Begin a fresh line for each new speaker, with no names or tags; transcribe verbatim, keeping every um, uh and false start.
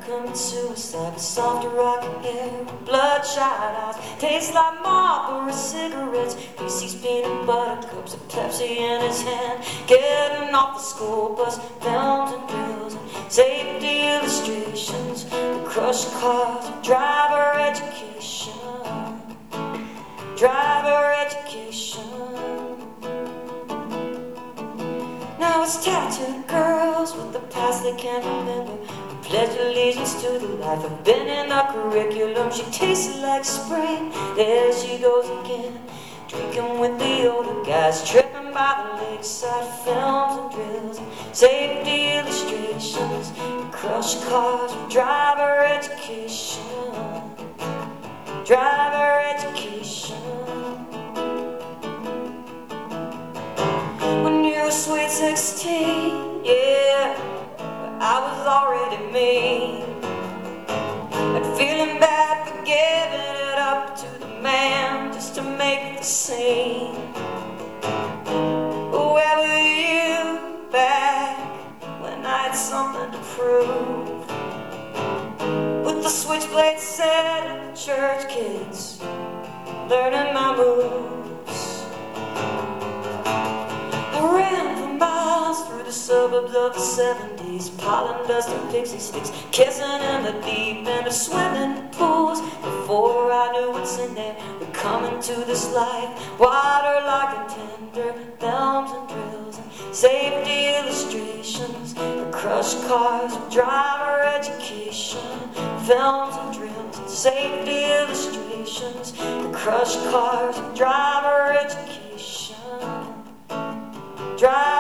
commit suicide with soft rocking hair, bloodshot eyes, tastes like Marlboro cigarettes. He sees peanut butter cups and Pepsi in his hand, getting off the school bus, films and drills and safety illustrations, the crushed cars, driver education, driver education. Now it's tattooed girls with the past they can't remember, who pledge allegiance to the life of been in the curriculum. She tastes like spring, there she goes again, drinking with the older guys, tripping by the lakeside, films and drills, safety illustrations, crushed cars, driver education, driver education. When you were sweet sixteen, yeah, I was already mean, and feeling bad for giving it up to the man just to make the scene. Where were you back when I had something to prove? With the switchblade set and the church kids learning my moves. I ran for miles through the suburbs of the seventies, piling dust and pixie sticks, kissing in the deep end of swimming pools. Before I knew what's in there, we're coming to this life, water like a tender, films and drills and safety illustrations, the crushed cars, driver education, films and drills and safety illustrations, the crushed cars, driver education, driver